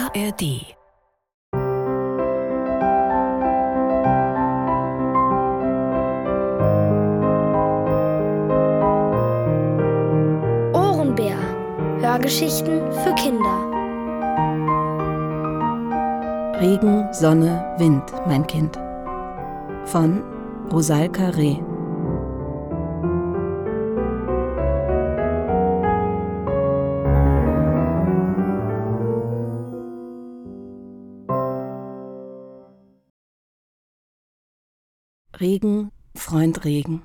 ARD. Ohrenbär. Hörgeschichten für Kinder. Regen, Sonne, Wind, mein Kind. Von Rosalka Reh. Regen, Freund Regen.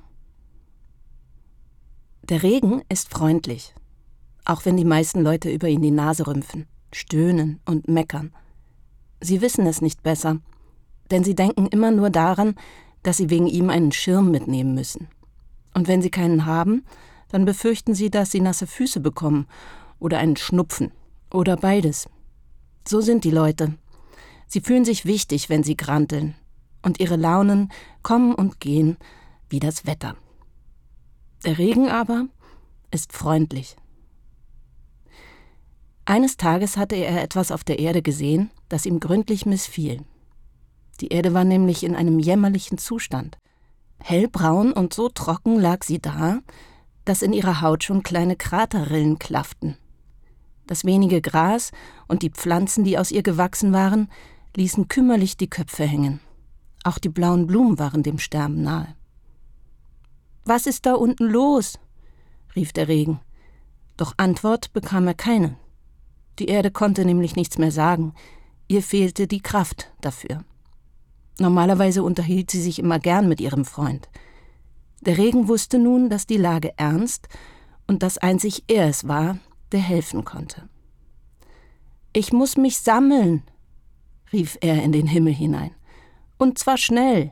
Der Regen ist freundlich, auch wenn die meisten Leute über ihn die Nase rümpfen, stöhnen und meckern. Sie wissen es nicht besser, denn sie denken immer nur daran, dass sie wegen ihm einen Schirm mitnehmen müssen. Und wenn sie keinen haben, dann befürchten sie, dass sie nasse Füße bekommen oder einen Schnupfen oder beides. So sind die Leute. Sie fühlen sich wichtig, wenn sie granteln. Und ihre Launen kommen und gehen wie das Wetter. Der Regen aber ist freundlich. Eines Tages hatte er etwas auf der Erde gesehen, das ihm gründlich missfiel. Die Erde war nämlich in einem jämmerlichen Zustand. Hellbraun und so trocken lag sie da, dass in ihrer Haut schon kleine Kraterrillen klafften. Das wenige Gras und die Pflanzen, die aus ihr gewachsen waren, ließen kümmerlich die Köpfe hängen. Auch die blauen Blumen waren dem Sterben nahe. »Was ist da unten los?« rief der Regen. Doch Antwort bekam er keine. Die Erde konnte nämlich nichts mehr sagen. Ihr fehlte die Kraft dafür. Normalerweise unterhielt sie sich immer gern mit ihrem Freund. Der Regen wusste nun, dass die Lage ernst und dass einzig er es war, der helfen konnte. »Ich muss mich sammeln«, rief er in den Himmel hinein. »Und zwar schnell.«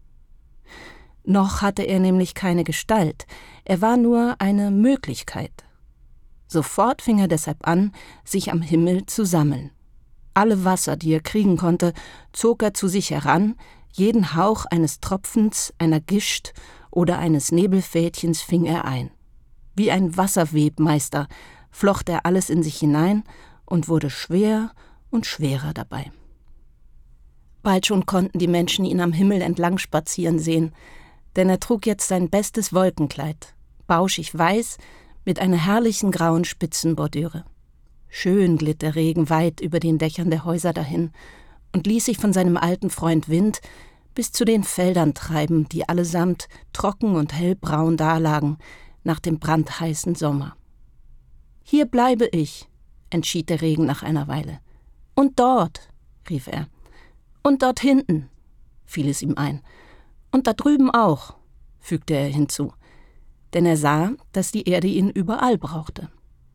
Noch hatte er nämlich keine Gestalt, er war nur eine Möglichkeit. Sofort fing er deshalb an, sich am Himmel zu sammeln. Alle Wasser, die er kriegen konnte, zog er zu sich heran, jeden Hauch eines Tropfens, einer Gischt oder eines Nebelfädchens fing er ein. Wie ein Wasserwebmeister flocht er alles in sich hinein und wurde schwer und schwerer dabei. Bald schon konnten die Menschen ihn am Himmel entlang spazieren sehen, denn er trug jetzt sein bestes Wolkenkleid, bauschig weiß, mit einer herrlichen grauen Spitzenbordüre. Schön glitt der Regen weit über den Dächern der Häuser dahin und ließ sich von seinem alten Freund Wind bis zu den Feldern treiben, die allesamt trocken und hellbraun dalagen nach dem brandheißen Sommer. »Hier bleibe ich«, entschied der Regen nach einer Weile. »Und dort«, rief er. »Und dort hinten«, fiel es ihm ein. »Und da drüben auch«, fügte er hinzu, denn er sah, dass die Erde ihn überall brauchte.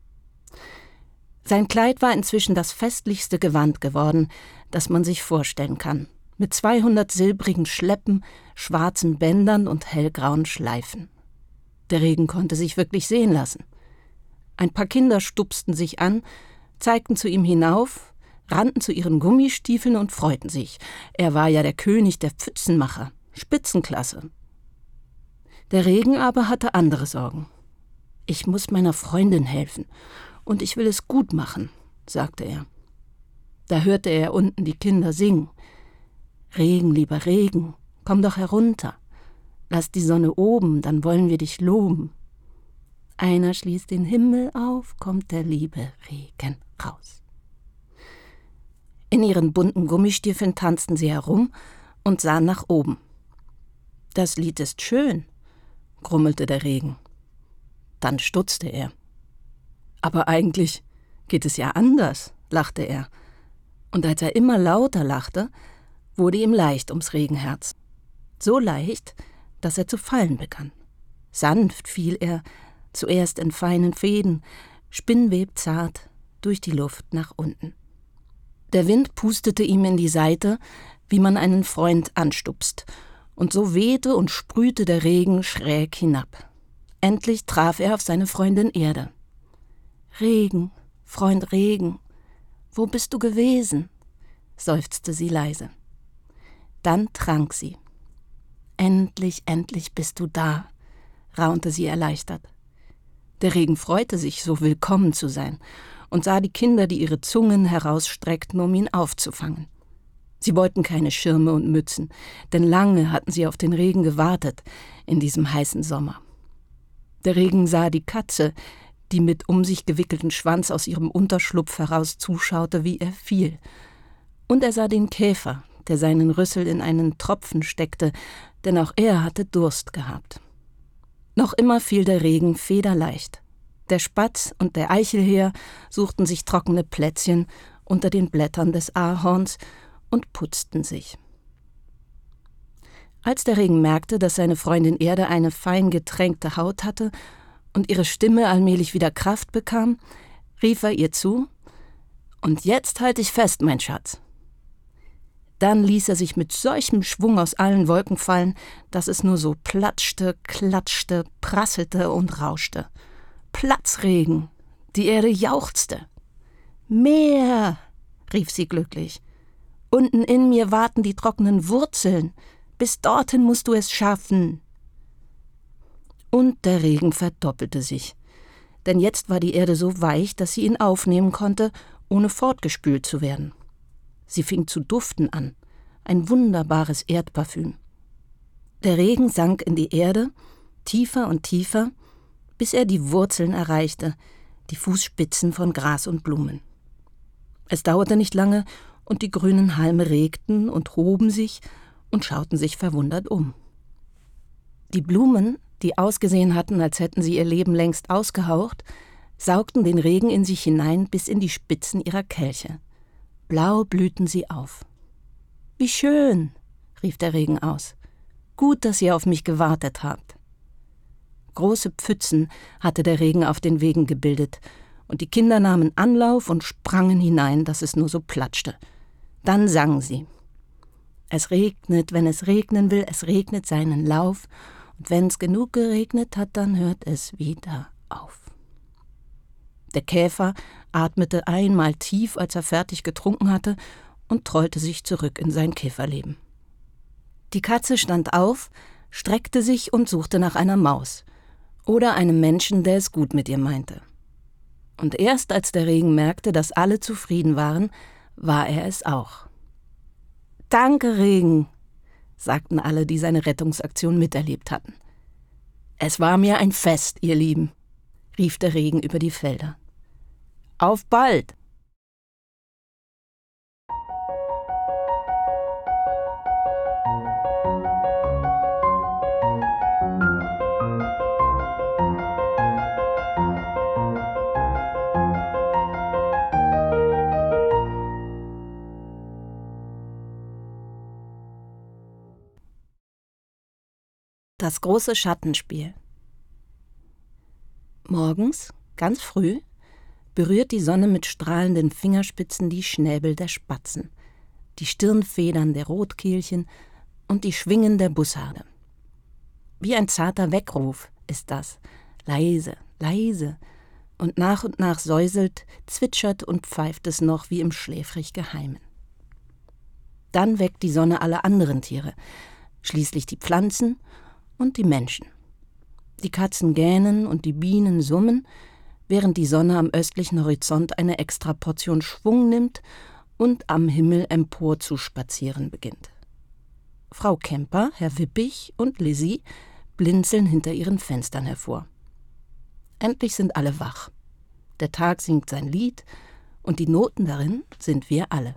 Sein Kleid war inzwischen das festlichste Gewand geworden, das man sich vorstellen kann, mit 200 silbrigen Schleppen, schwarzen Bändern und hellgrauen Schleifen. Der Regen konnte sich wirklich sehen lassen. Ein paar Kinder stupsten sich an, zeigten zu ihm hinauf, rannten zu ihren Gummistiefeln und freuten sich. Er war ja der König der Pfützenmacher, Spitzenklasse. Der Regen aber hatte andere Sorgen. »Ich muss meiner Freundin helfen und ich will es gut machen«, sagte er. Da hörte er unten die Kinder singen. »Regen, lieber Regen, komm doch herunter. Lass die Sonne oben, dann wollen wir dich loben. Einer schließt den Himmel auf, kommt der liebe Regen raus.« In ihren bunten Gummistiefeln tanzten sie herum und sahen nach oben. »Das Lied ist schön«, grummelte der Regen. Dann stutzte er. »Aber eigentlich geht es ja anders«, lachte er. Und als er immer lauter lachte, wurde ihm leicht ums Regenherz. So leicht, dass er zu fallen begann. Sanft fiel er, zuerst in feinen Fäden, spinnwebzart, durch die Luft nach unten. Der Wind pustete ihm in die Seite, wie man einen Freund anstupst, und so wehte und sprühte der Regen schräg hinab. Endlich traf er auf seine Freundin Erde. »Regen, Freund Regen, wo bist du gewesen?« seufzte sie leise. Dann trank sie. »Endlich, endlich bist du da«, raunte sie erleichtert. Der Regen freute sich, so willkommen zu sein, und sah die Kinder, die ihre Zungen herausstreckten, um ihn aufzufangen. Sie wollten keine Schirme und Mützen, denn lange hatten sie auf den Regen gewartet in diesem heißen Sommer. Der Regen sah die Katze, die mit um sich gewickelten Schwanz aus ihrem Unterschlupf heraus zuschaute, wie er fiel. Und er sah den Käfer, der seinen Rüssel in einen Tropfen steckte, denn auch er hatte Durst gehabt. Noch immer fiel der Regen federleicht. Der Spatz und der Eichelheer suchten sich trockene Plätzchen unter den Blättern des Ahorns und putzten sich. Als der Regen merkte, dass seine Freundin Erde eine fein getränkte Haut hatte und ihre Stimme allmählich wieder Kraft bekam, rief er ihr zu: »Und jetzt halt dich fest, mein Schatz.« Dann ließ er sich mit solchem Schwung aus allen Wolken fallen, dass es nur so platschte, klatschte, prasselte und rauschte. Platzregen, die Erde jauchzte. »Mehr«, rief sie glücklich. »Unten in mir warten die trockenen Wurzeln. Bis dorthin musst du es schaffen.« Und der Regen verdoppelte sich. Denn jetzt war die Erde so weich, dass sie ihn aufnehmen konnte, ohne fortgespült zu werden. Sie fing zu duften an, ein wunderbares Erdparfüm. Der Regen sank in die Erde, tiefer und tiefer, bis er die Wurzeln erreichte, die Fußspitzen von Gras und Blumen. Es dauerte nicht lange, und die grünen Halme regten und hoben sich und schauten sich verwundert um. Die Blumen, die ausgesehen hatten, als hätten sie ihr Leben längst ausgehaucht, saugten den Regen in sich hinein bis in die Spitzen ihrer Kelche. Blau blühten sie auf. »Wie schön«, rief der Regen aus. »Gut, dass ihr auf mich gewartet habt.« Große Pfützen hatte der Regen auf den Wegen gebildet, und die Kinder nahmen Anlauf und sprangen hinein, dass es nur so platschte. Dann sangen sie: »Es regnet, wenn es regnen will, es regnet seinen Lauf, und wenn's genug geregnet hat, dann hört es wieder auf.« Der Käfer atmete einmal tief, als er fertig getrunken hatte, und trollte sich zurück in sein Käferleben. Die Katze stand auf, streckte sich und suchte nach einer Maus oder einem Menschen, der es gut mit ihr meinte. Und erst als der Regen merkte, dass alle zufrieden waren, war er es auch. »Danke, Regen«, sagten alle, die seine Rettungsaktion miterlebt hatten. »Es war mir ein Fest, ihr Lieben«, rief der Regen über die Felder. »Auf bald!« Das große Schattenspiel. Morgens, ganz früh, berührt die Sonne mit strahlenden Fingerspitzen die Schnäbel der Spatzen, die Stirnfedern der Rotkehlchen und die Schwingen der Bussarde. Wie ein zarter Weckruf ist das, leise, leise, und nach säuselt, zwitschert und pfeift es noch wie im schläfrig Geheimen. Dann weckt die Sonne alle anderen Tiere, schließlich die Pflanzen und die Menschen. Die Katzen gähnen und die Bienen summen, während die Sonne am östlichen Horizont eine Extraportion Schwung nimmt und am Himmel empor zu spazieren beginnt. Frau Kemper, Herr Wippich und Lizzie blinzeln hinter ihren Fenstern hervor. Endlich sind alle wach. Der Tag singt sein Lied und die Noten darin sind wir alle.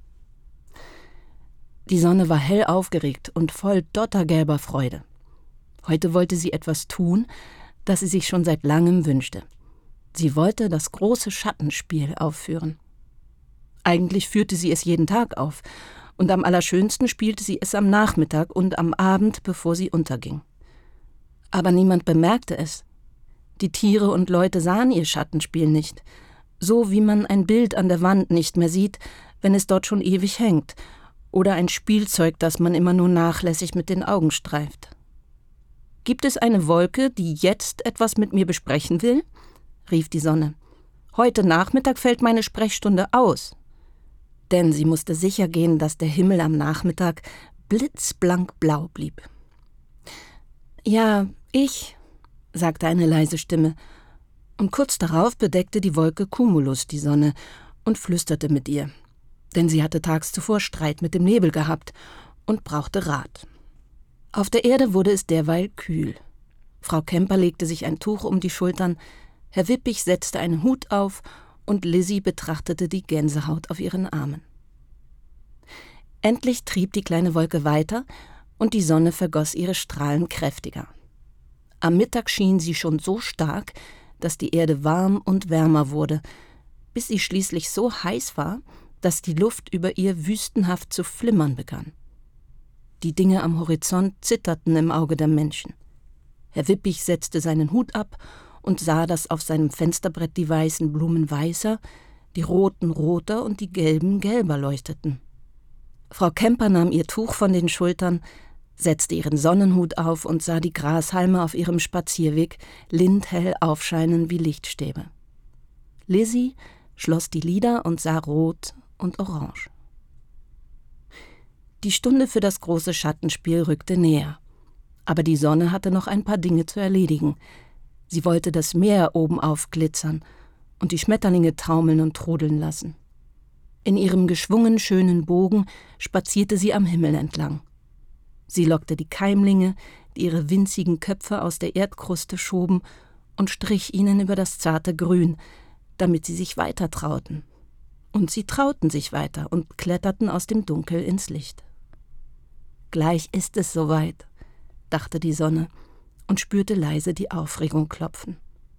Die Sonne war hell aufgeregt und voll dottergelber Freude. Heute wollte sie etwas tun, das sie sich schon seit langem wünschte. Sie wollte das große Schattenspiel aufführen. Eigentlich führte sie es jeden Tag auf, und am allerschönsten spielte sie es am Nachmittag und am Abend, bevor sie unterging. Aber niemand bemerkte es. Die Tiere und Leute sahen ihr Schattenspiel nicht, so wie man ein Bild an der Wand nicht mehr sieht, wenn es dort schon ewig hängt, oder ein Spielzeug, das man immer nur nachlässig mit den Augen streift. »Gibt es eine Wolke, die jetzt etwas mit mir besprechen will?« rief die Sonne. »Heute Nachmittag fällt meine Sprechstunde aus.« Denn sie musste sicher gehen, dass der Himmel am Nachmittag blitzblank blau blieb. »Ja, ich«, sagte eine leise Stimme, Und kurz darauf bedeckte die Wolke Cumulus die Sonne und flüsterte mit ihr, denn sie hatte tags zuvor Streit mit dem Nebel gehabt und brauchte Rat. Auf der Erde wurde es derweil kühl. Frau Kemper legte sich ein Tuch um die Schultern, Herr Wippich setzte einen Hut auf und Lizzie betrachtete die Gänsehaut auf ihren Armen. Endlich trieb die kleine Wolke weiter und die Sonne vergoss ihre Strahlen kräftiger. Am Mittag schien sie schon so stark, dass die Erde warm und wärmer wurde, bis sie schließlich so heiß war, dass die Luft über ihr wüstenhaft zu flimmern begann. Die Dinge am Horizont zitterten im Auge der Menschen. Herr Wippich setzte seinen Hut ab und sah, dass auf seinem Fensterbrett die weißen Blumen weißer, die roten roter und die gelben gelber leuchteten. Frau Kemper nahm ihr Tuch von den Schultern, setzte ihren Sonnenhut auf und sah die Grashalme auf ihrem Spazierweg lindhell aufscheinen wie Lichtstäbe. Lizzie schloss die Lider und sah rot und orange. Die Stunde für das große Schattenspiel rückte näher. Aber die Sonne hatte noch ein paar Dinge zu erledigen. Sie wollte das Meer oben aufglitzern und die Schmetterlinge taumeln und trudeln lassen. In ihrem geschwungen schönen Bogen spazierte sie am Himmel entlang. Sie lockte die Keimlinge, die ihre winzigen Köpfe aus der Erdkruste schoben, und strich ihnen über das zarte Grün, damit sie sich weiter trauten. Und sie trauten sich weiter und kletterten aus dem Dunkel ins Licht. Gleich ist es soweit, dachte die Sonne und spürte leise die Aufregung klopfen.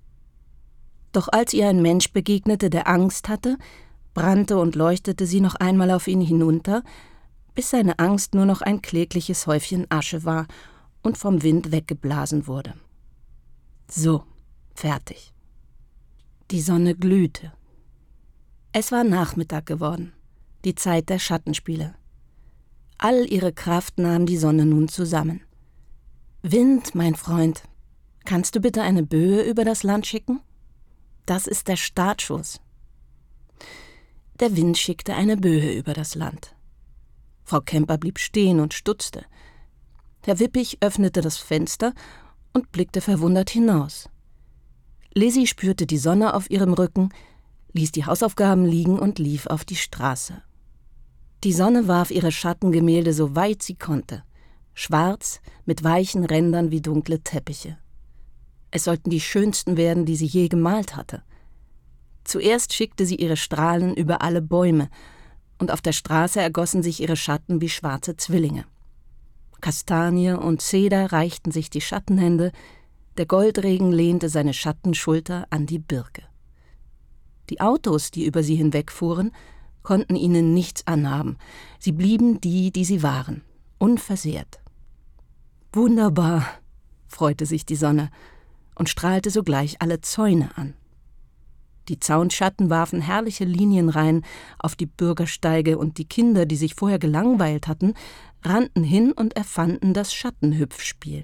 Doch als ihr ein Mensch begegnete, der Angst hatte, brannte und leuchtete sie noch einmal auf ihn hinunter, bis seine Angst nur noch ein klägliches Häufchen Asche war und vom Wind weggeblasen wurde. So, fertig. Die Sonne glühte. Es war Nachmittag geworden, die Zeit der Schattenspiele. All ihre Kraft nahm die Sonne nun zusammen. »Wind, mein Freund, kannst du bitte eine Böe über das Land schicken? Das ist der Startschuss.« Der Wind schickte eine Böe über das Land. Frau Kemper blieb stehen und stutzte. Herr Wippich öffnete das Fenster und blickte verwundert hinaus. Lizzie spürte die Sonne auf ihrem Rücken, ließ die Hausaufgaben liegen und lief auf die Straße. Die Sonne warf ihre Schattengemälde so weit sie konnte, schwarz mit weichen Rändern wie dunkle Teppiche. Es sollten die schönsten werden, die sie je gemalt hatte. Zuerst schickte sie ihre Strahlen über alle Bäume, und auf der Straße ergossen sich ihre Schatten wie schwarze Zwillinge. Kastanie und Zeder reichten sich die Schattenhände, der Goldregen lehnte seine Schattenschulter an die Birke. Die Autos, die über sie hinwegfuhren, konnten ihnen nichts anhaben. Sie blieben die, die sie waren, unversehrt. »Wunderbar«, freute sich die Sonne und strahlte sogleich alle Zäune an. Die Zaunschatten warfen herrliche Linienreihen auf die Bürgersteige und die Kinder, die sich vorher gelangweilt hatten, rannten hin und erfanden das Schattenhüpfspiel.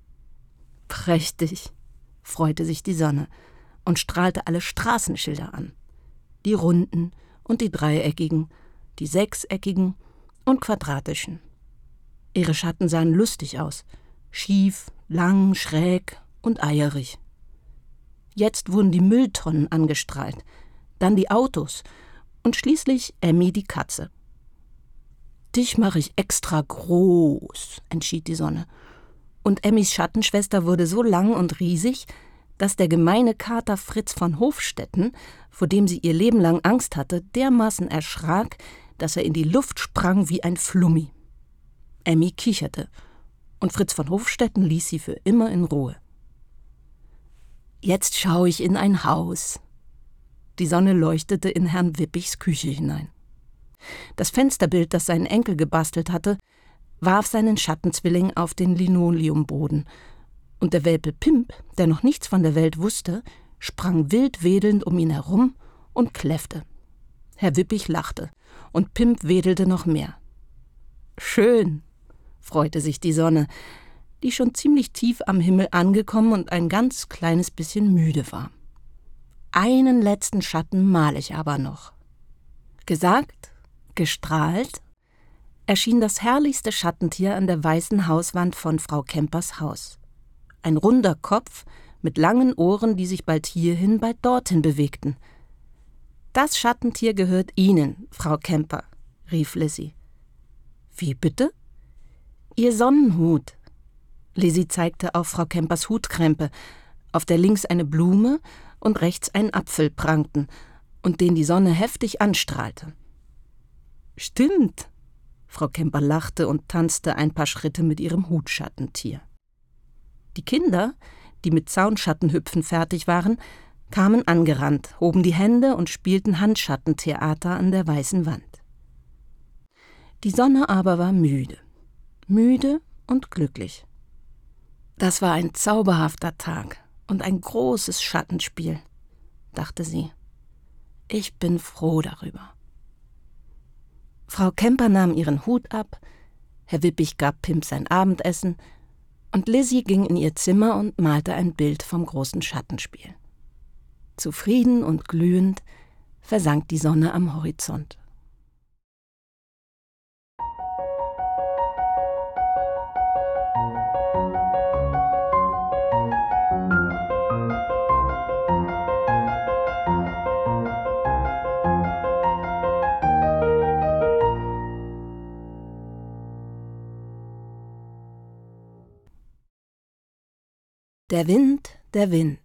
Prächtig, freute sich die Sonne und strahlte alle Straßenschilder an. Die runden und die dreieckigen, die sechseckigen und quadratischen. Ihre Schatten sahen lustig aus, schief, lang, schräg und eierig. Jetzt wurden die Mülltonnen angestrahlt, dann die Autos und schließlich Emmy die Katze. »Dich mache ich extra groß«, entschied die Sonne. Und Emmys Schattenschwester wurde so lang und riesig, dass der gemeine Kater Fritz von Hofstetten, vor dem sie ihr Leben lang Angst hatte, dermaßen erschrak, dass er in die Luft sprang wie ein Flummi. Emmy kicherte, und Fritz von Hofstetten ließ sie für immer in Ruhe. »Jetzt schaue ich in ein Haus.« Die Sonne leuchtete in Herrn Wippichs Küche hinein. Das Fensterbild, das sein Enkel gebastelt hatte, warf seinen Schattenzwilling auf den Linoleumboden, und der Welpe Pimp, der noch nichts von der Welt wusste, sprang wild wedelnd um ihn herum und kläffte. Herr Wippich lachte, und Pimp wedelte noch mehr. »Schön«, freute sich die Sonne, die schon ziemlich tief am Himmel angekommen und ein ganz kleines bisschen müde war. »Einen letzten Schatten male ich aber noch.« Gesagt, gestrahlt, erschien das herrlichste Schattentier an der weißen Hauswand von Frau Kempers Haus. Ein runder Kopf mit langen Ohren, die sich bald hierhin, bald dorthin bewegten. »Das Schattentier gehört Ihnen, Frau Kemper«, rief Lizzie. »Wie bitte?« »Ihr Sonnenhut.« Lizzie zeigte auf Frau Kempers Hutkrempe, auf der links eine Blume und rechts ein Apfel prangten und den die Sonne heftig anstrahlte. »Stimmt«, Frau Kemper lachte und tanzte ein paar Schritte mit ihrem Hutschattentier. Die Kinder, die mit Zaunschattenhüpfen fertig waren, kamen angerannt, hoben die Hände und spielten Handschattentheater an der weißen Wand. Die Sonne aber war müde und glücklich. Das war ein zauberhafter Tag und ein großes Schattenspiel, dachte sie. Ich bin froh darüber. Frau Kemper nahm ihren Hut ab, Herr Wippich gab Pimp sein Abendessen und Lizzie ging in ihr Zimmer und malte ein Bild vom großen Schattenspiel. Zufrieden und glühend versank die Sonne am Horizont. Der Wind, der Wind.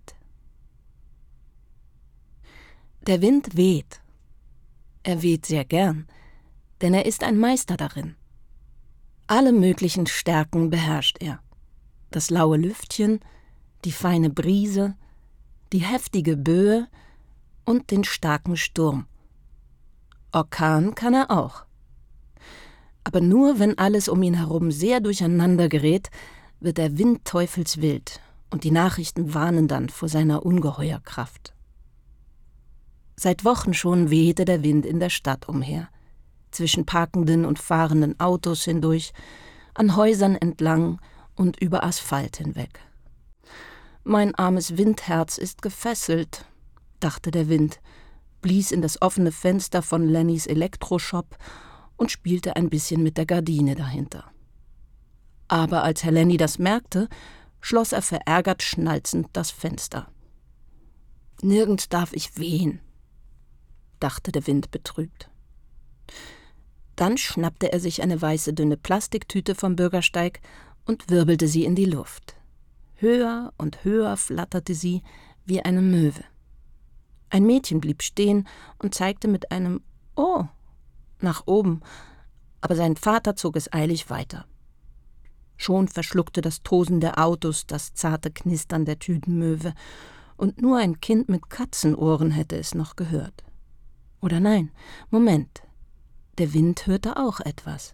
Der Wind weht. Er weht sehr gern, denn er ist ein Meister darin. Alle möglichen Stärken beherrscht er. Das laue Lüftchen, die feine Brise, die heftige Böe und den starken Sturm. Orkan kann er auch. Aber nur, wenn alles um ihn herum sehr durcheinander gerät, wird der Wind teufelswild und die Nachrichten warnen dann vor seiner Ungeheuerkraft. Seit Wochen schon wehte der Wind in der Stadt umher, zwischen parkenden und fahrenden Autos hindurch, an Häusern entlang und über Asphalt hinweg. Mein armes Windherz ist gefesselt, dachte der Wind, blies in das offene Fenster von Lennys Elektroshop und spielte ein bisschen mit der Gardine dahinter. Aber als Herr Lenny das merkte, schloss er verärgert schnalzend das Fenster. »Nirgends darf ich wehen«, dachte der Wind betrübt. Dann schnappte er sich eine weiße dünne Plastiktüte vom Bürgersteig und wirbelte sie in die Luft. Höher und höher flatterte sie wie eine Möwe. Ein Mädchen blieb stehen und zeigte mit einem »Oh« nach oben, aber sein Vater zog es eilig weiter. Schon verschluckte das Tosen der Autos das zarte Knistern der Tütenmöwe, und nur ein Kind mit Katzenohren hätte es noch gehört. Oder nein, Moment, der Wind hörte auch etwas.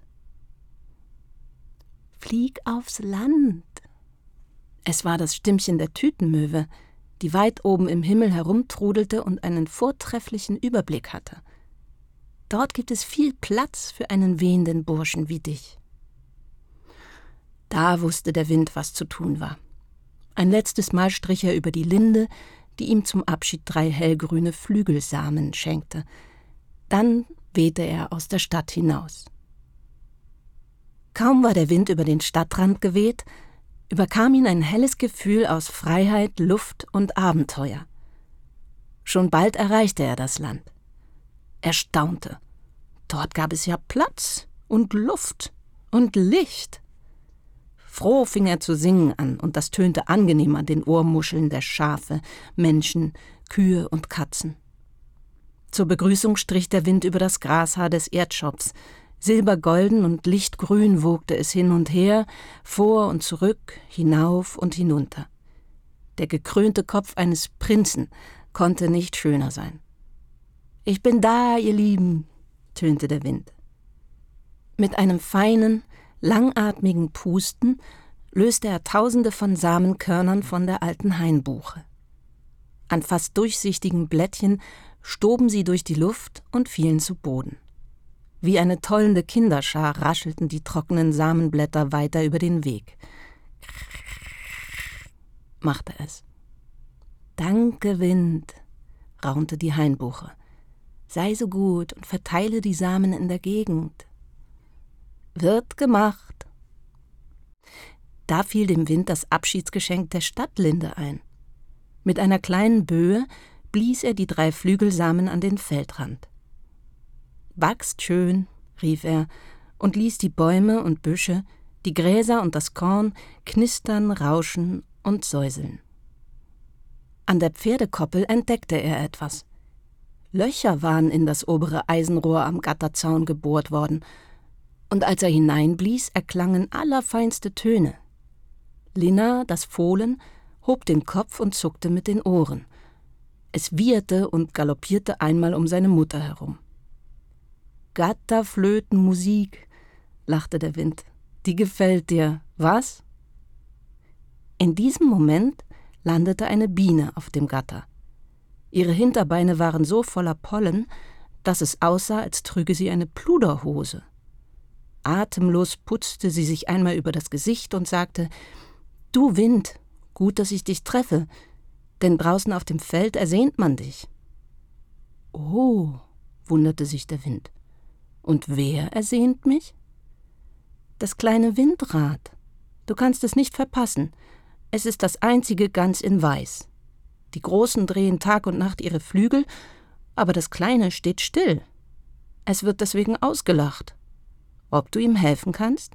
»Flieg aufs Land!« Es war das Stimmchen der Tütenmöwe, die weit oben im Himmel herumtrudelte und einen vortrefflichen Überblick hatte. Dort gibt es viel Platz für einen wehenden Burschen wie dich. Da wusste der Wind, was zu tun war. Ein letztes Mal strich er über die Linde, die ihm zum Abschied 3 hellgrüne Flügelsamen schenkte. Dann wehte er aus der Stadt hinaus. Kaum war der Wind über den Stadtrand geweht, überkam ihn ein helles Gefühl aus Freiheit, Luft und Abenteuer. Schon bald erreichte er das Land. Er staunte. Dort gab es ja Platz und Luft und Licht. Froh fing er zu singen an, und das tönte angenehm an den Ohrmuscheln der Schafe, Menschen, Kühe und Katzen. Zur Begrüßung strich der Wind über das Grashaar des Erdschopfs. Silbergolden und lichtgrün wogte es hin und her, vor und zurück, hinauf und hinunter. Der gekrönte Kopf eines Prinzen konnte nicht schöner sein. »Ich bin da, ihr Lieben«, tönte der Wind. Mit einem feinen, langatmigen Pusten löste er Tausende von Samenkörnern von der alten Hainbuche. An fast durchsichtigen Blättchen stoben sie durch die Luft und fielen zu Boden. Wie eine tollende Kinderschar raschelten die trockenen Samenblätter weiter über den Weg. Machte es. »Danke, Wind«, raunte die Hainbuche. »Sei so gut und verteile die Samen in der Gegend.« »Wird gemacht.« Da fiel dem Wind das Abschiedsgeschenk der Stadtlinde ein. Mit einer kleinen Böe blies er die 3 Flügelsamen an den Feldrand. »Wachst schön«, rief er und ließ die Bäume und Büsche, die Gräser und das Korn knistern, rauschen und säuseln. An der Pferdekoppel entdeckte er etwas. Löcher waren in das obere Eisenrohr am Gatterzaun gebohrt worden, und als er hineinblies, erklangen allerfeinste Töne. Lina, das Fohlen, hob den Kopf und zuckte mit den Ohren. Es wieherte und galoppierte einmal um seine Mutter herum. »Gatterflötenmusik«, lachte der Wind. »Die gefällt dir, was?« In diesem Moment landete eine Biene auf dem Gatter. Ihre Hinterbeine waren so voller Pollen, dass es aussah, als trüge sie eine Pluderhose. Atemlos putzte sie sich einmal über das Gesicht und sagte: »Du Wind, gut, dass ich dich treffe, denn draußen auf dem Feld ersehnt man dich.« »Oh«, wunderte sich der Wind. »Und wer ersehnt mich?« »Das kleine Windrad. Du kannst es nicht verpassen. Es ist das einzige ganz in Weiß. Die Großen drehen Tag und Nacht ihre Flügel, aber das Kleine steht still. Es wird deswegen ausgelacht. Ob du ihm helfen kannst?«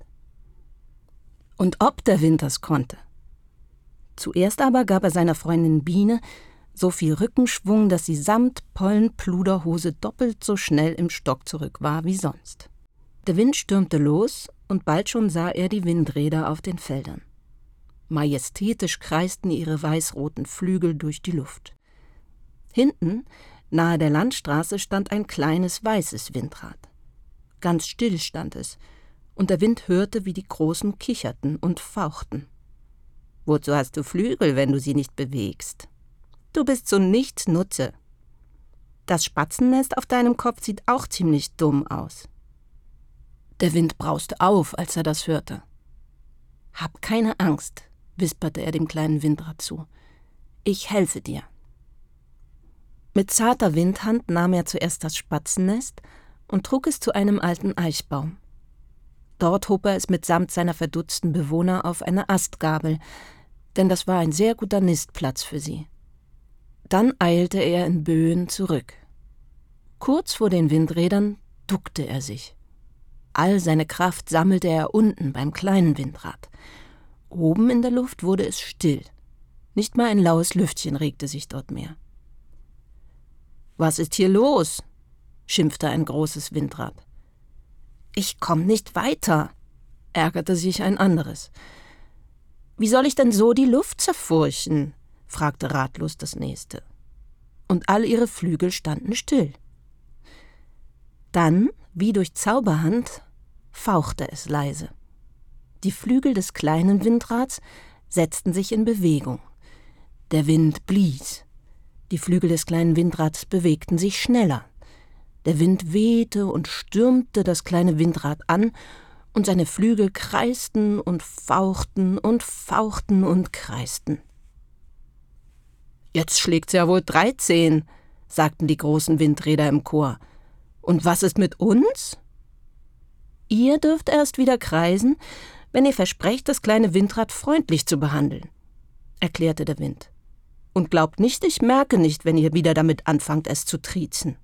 Und ob der Wind das konnte. Zuerst aber gab er seiner Freundin Biene so viel Rückenschwung, dass sie samt Pollenpluderhose doppelt so schnell im Stock zurück war wie sonst. Der Wind stürmte los, und bald schon sah er die Windräder auf den Feldern. Majestätisch kreisten ihre weißroten Flügel durch die Luft. Hinten, nahe der Landstraße, stand ein kleines weißes Windrad. Ganz still stand es, und der Wind hörte, wie die Großen kicherten und fauchten. »Wozu hast du Flügel, wenn du sie nicht bewegst? Du bist so nichts Nutze. Das Spatzennest auf deinem Kopf sieht auch ziemlich dumm aus.« Der Wind brauste auf, als er das hörte. »Hab keine Angst«, wisperte er dem kleinen Windrad zu. »Ich helfe dir.« Mit zarter Windhand nahm er zuerst das Spatzennest und trug es zu einem alten Eichbaum. Dort hob er es mitsamt seiner verdutzten Bewohner auf eine Astgabel, denn das war ein sehr guter Nistplatz für sie. Dann eilte er in Böen zurück. Kurz vor den Windrädern duckte er sich. All seine Kraft sammelte er unten beim kleinen Windrad. Oben in der Luft wurde es still. Nicht mal ein laues Lüftchen regte sich dort mehr. »Was ist hier los?« schimpfte ein großes Windrad. »Ich komm nicht weiter«, ärgerte sich ein anderes. »Wie soll ich denn so die Luft zerfurchen?« fragte ratlos das nächste. Und all ihre Flügel standen still. Dann, wie durch Zauberhand, fauchte es leise. Die Flügel des kleinen Windrads setzten sich in Bewegung. Der Wind blies. Die Flügel des kleinen Windrads bewegten sich schneller. Der Wind wehte und stürmte das kleine Windrad an, und seine Flügel kreisten und fauchten und fauchten und kreisten. »Jetzt schlägt's ja wohl 13«, sagten die großen Windräder im Chor. »Und was ist mit uns?« »Ihr dürft erst wieder kreisen, wenn ihr versprecht, das kleine Windrad freundlich zu behandeln«, erklärte der Wind. »Und glaubt nicht, ich merke nicht, wenn ihr wieder damit anfangt, es zu triezen.«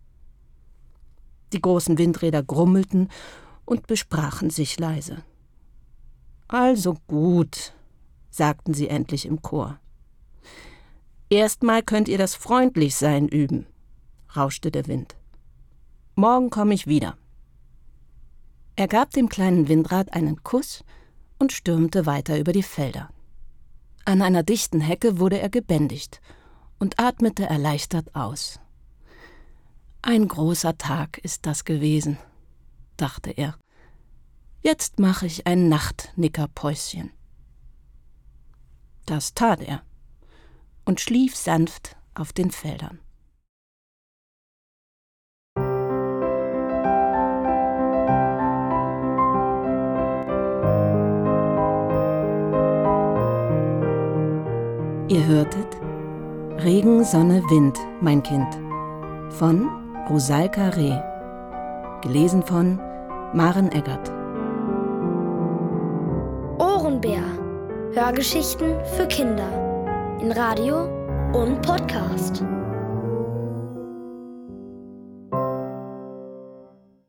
Die großen Windräder grummelten und besprachen sich leise. »Also gut«, sagten sie endlich im Chor. »Erstmal könnt ihr das Freundlichsein üben«, rauschte der Wind. »Morgen komme ich wieder.« Er gab dem kleinen Windrad einen Kuss und stürmte weiter über die Felder. An einer dichten Hecke wurde er gebändigt und atmete erleichtert aus. »Ein großer Tag ist das gewesen«, dachte er. »Jetzt mache ich ein Nachtnickerpäuschen.« Das tat er und schlief sanft auf den Feldern. Ihr hörtet »Regen, Sonne, Wind, mein Kind« von Rosalka Reh, gelesen von Maren Eggert. Ohrenbär. Hörgeschichten für Kinder. In Radio und Podcast.